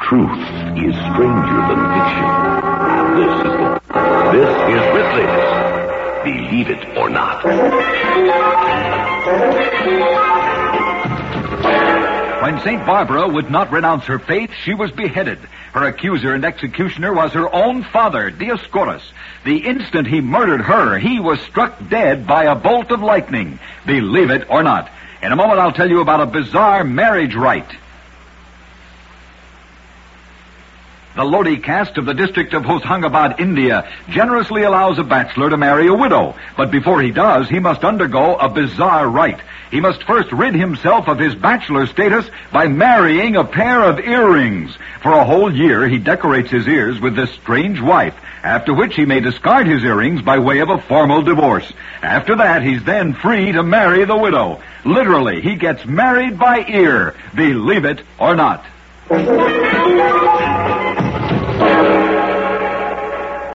Truth is stranger than fiction. And this is Ripley's Believe It or Not. When St. Barbara would not renounce her faith, she was beheaded. Her accuser and executioner was her own father, Dioscorus. The instant he murdered her, he was struck dead by a bolt of lightning. Believe it or not. In a moment, I'll tell you about a bizarre marriage rite. The Lodi caste of the district of Hoshangabad, India, generously allows a bachelor to marry a widow. But before he does, he must undergo a bizarre rite. He must first rid himself of his bachelor status by marrying a pair of earrings. For a whole year, he decorates his ears with this strange wife, after which he may discard his earrings by way of a formal divorce. After that, he's then free to marry the widow. Literally, he gets married by ear. Believe it or not.